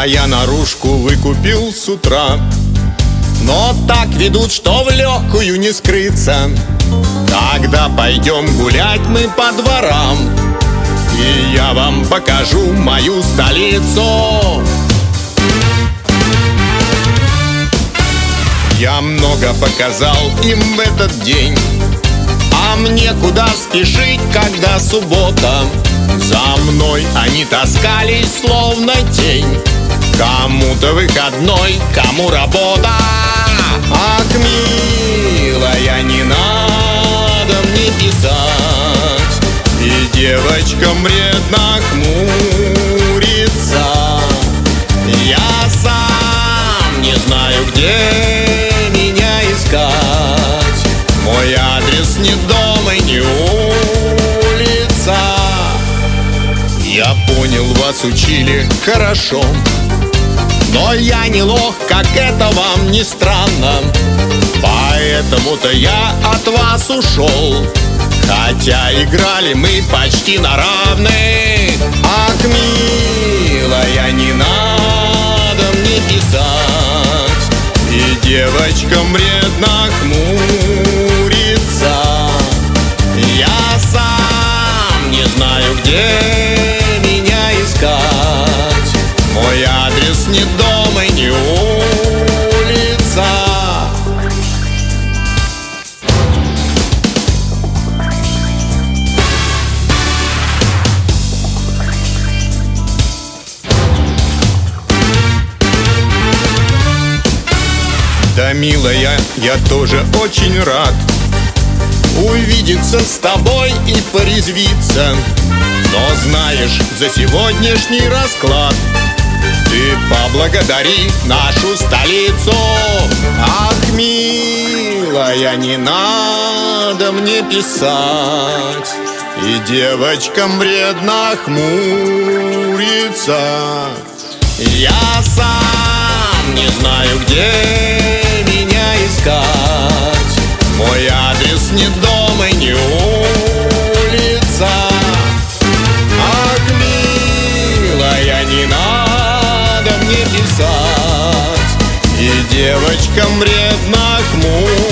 А я наружку выкупил с утра. Но так ведут, что в легкую не скрыться. Тогда пойдем гулять мы по дворам, и я вам покажу мою столицу. Я много показал им в этот день, а мне куда спешить, когда суббота? За мной они таскались, словно тень. Кому-то выходной, кому работа. Ах, милая, не надо мне писать, и девочкам вредно хмуриться. Я сам не знаю, где меня искать. Мой адрес не дом и не улица. Я понял, вас учили хорошо, но я не лох, как это вам не странно. Поэтому-то я от вас ушел, хотя играли мы почти на равных. Ах, милая, не надо мне писать, и девочкам вредно хмуриться. Я сам не знаю, где меня искать. Мой адрес не дом и не улица. Да, милая, я тоже очень рад увидеться с тобой и порезвиться. Но знаешь, за сегодняшний расклад ты поблагодари нашу столицу. Ах, милая, не надо мне писать, и девочкам вредно хмуриться. Я сам не знаю, где меня искать. Мой адрес не дом и не улица. Ах, милая, не надо мне писать, и девочкам вредно хмуриться.